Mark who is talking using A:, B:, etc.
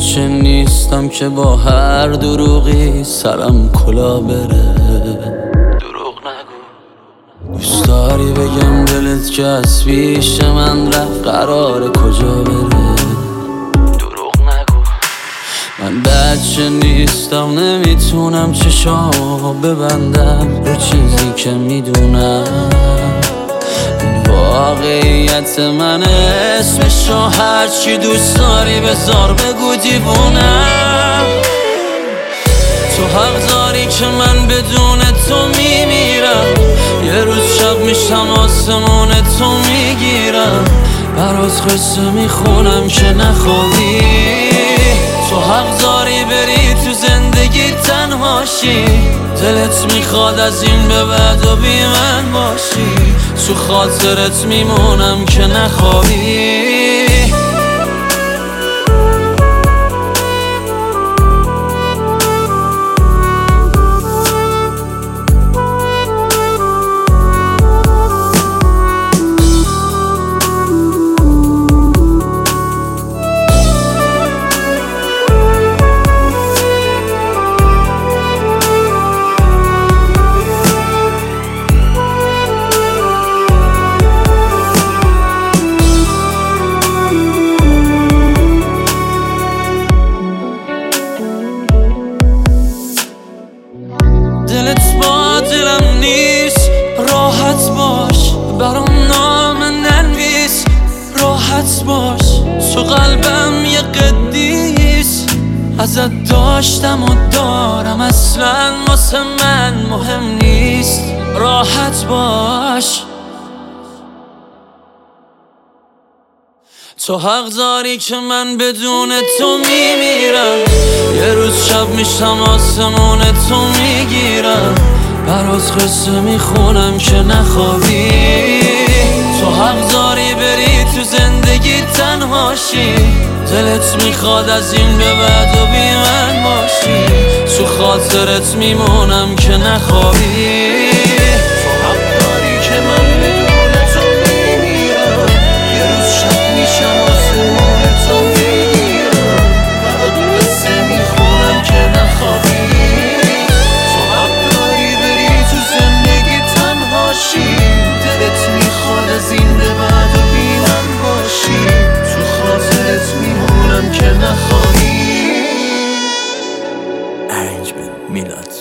A: بچه نیستم که با هر دروغی سرم کلا بره. دروغ نگو. دوست داری بگم دلت که از پیش من رفت قراره کجا بره. دروغ نگو. من بچه نیستم نمیتونم چشامو ببندم رو چیزی که میدونم. واقعیت من اسمشو هرچی دوست داری بذار بگو دیوونم. تو حق داری که من بدون تو میمیرم. یه روز شب میشم آسمون تو میگیرم. برات قصه میخونم که نخوابی. تو حق داری بری تو زندگی تنهاشی. دلت میخواد از این به بعد و بی من باشی. تو خاطرت میمونم که نخوابی. دلت با دلم نیست راحت باش. برام نام ننویس راحت باش. تو قلبم یه قدیس ازت داشتم و دارم. اصلا واسه من مهم نیست راحت باش. تو حق داری که من بدون تو میمیرم. یه روز شب میشم آسمون تو میگیرم. برات قصه میخونم که نخوابی. تو حق داری بری تو زندگی تنهاشی. دلت میخواد از این به بعد و بی من باشی. تو خاطرت میمونم که نخوابی. میلاد